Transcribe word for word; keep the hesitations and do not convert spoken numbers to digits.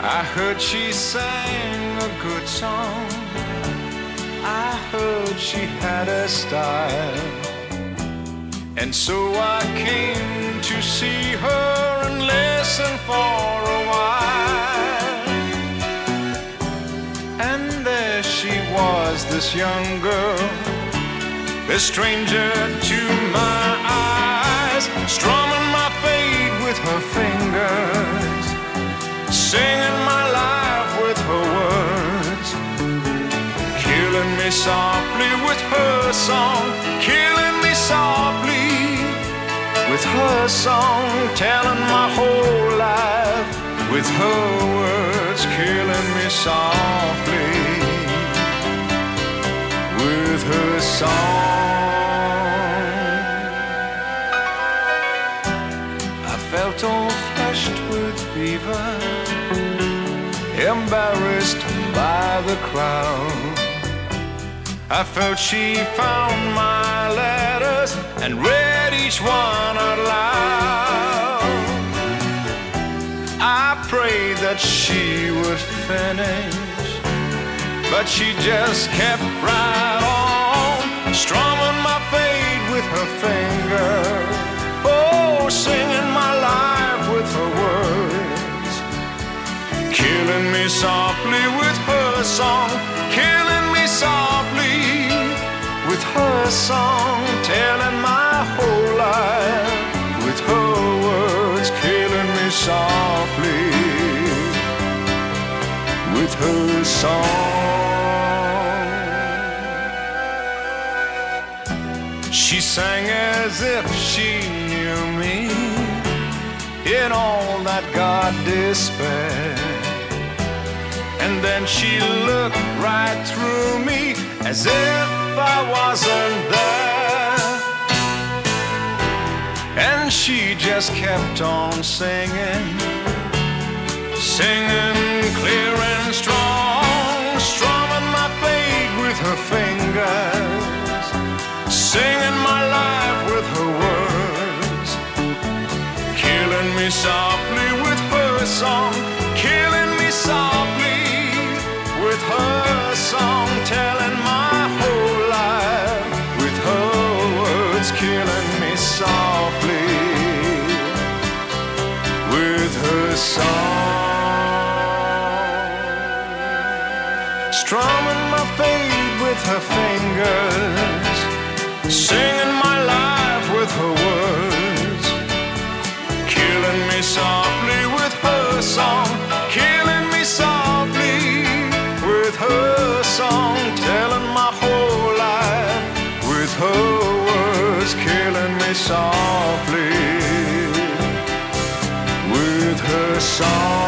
I heard she sang a good song. I heard she had a style. And so I came to see her and listen for a while. And there she was, this young girl, a stranger to my eyes, strumming my fate with her fingers, singing my life with her words, killing me softly with her song, killing me softly with her song, telling my whole life with her words, killing me softly with her song. I felt all flushed with fever, embarrassed by the crowd. I felt she found my letters and read each one out loud. I prayed that she would finish, but she just kept right on, strumming my fate with her fingers, oh, singing my life with her words, killing me softly with her song, killing me softly with her song, telling my whole life with her words, killing me softly with her song. She sang as if she knew me in all that God despaired. And then she looked right through me as if I wasn't there. And she just kept on singing, singing clear and strong, strumming my fate with her fingers, singing my life with her words, killing me softly with her song, killing me softly with her song, telling my whole life with her words, killing me softly with her song, strumming my fate with her fingers, singing my life with her words, killing me softly with her song, killing me softly with her song, telling my whole life with her words, killing me softly with her song.